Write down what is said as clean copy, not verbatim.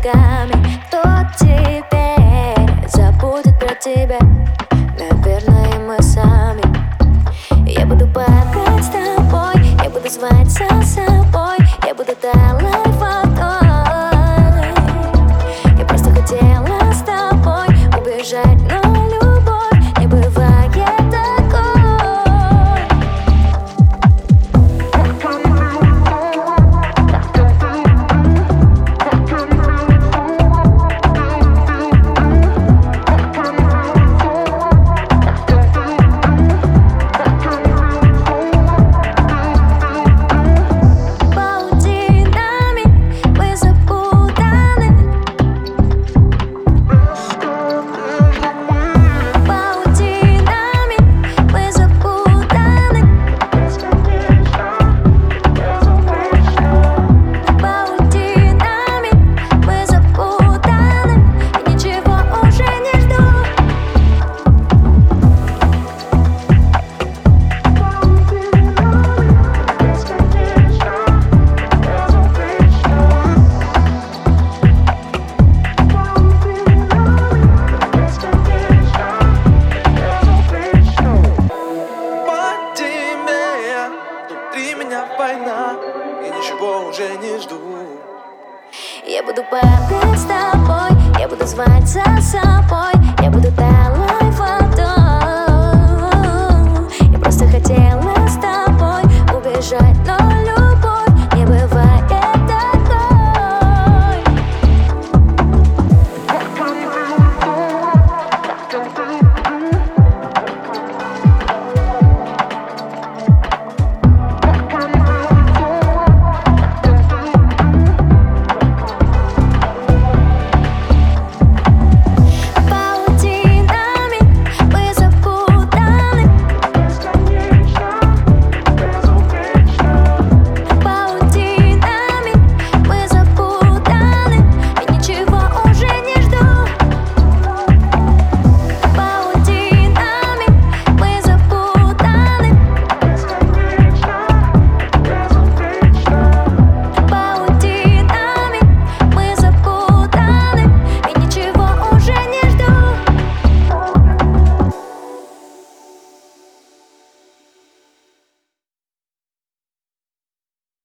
ногами. Кто теперь забудет про тебя? Наверное, мы сами. Я буду плакать с тобой, я буду звать за собой, я буду талать водой. Я просто хотела с тобой убежать, но любовь не бывает такой. Война, и ничего уже не жду. Я буду плакать с тобой, я буду звать за собой, я буду талать.